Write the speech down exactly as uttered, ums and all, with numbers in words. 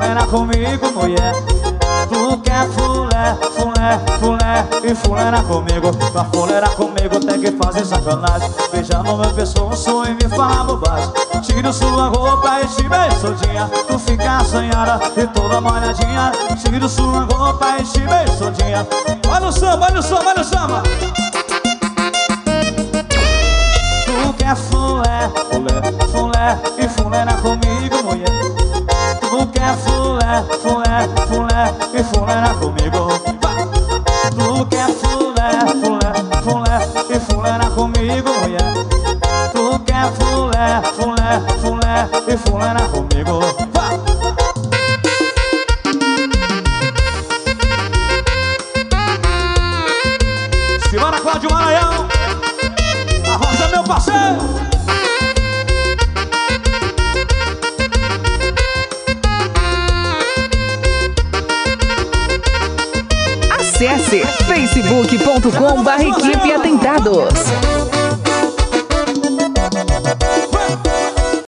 fulera comigo, mulher. Tu quer fulé, fulé, fulé e fulera comigo. Pra fulerar comigo tem que fazer sacanagem. Beija no meu pescoço e me fala bobagem. Tira sua roupa e te beijo todinha. Tu fica assanhada e toda molhadinha. Tira sua roupa e te beijo todinha. Olha o samba, olha o samba, olha o samba. Tu quer fulé, fulé, fulé e fulera comigo, mulher. Tu quer fulé, fulé, fulé e fulera comigo. Tu quer fulé, fulé, fulé e fulera comigo, mulher. Tu quer fulé, fulé, fulé e fulera comigo. Simbora, Cláudio Maranhão. A Rosa é meu parceiro. Acesse facebook ponto com barra equipe atentados.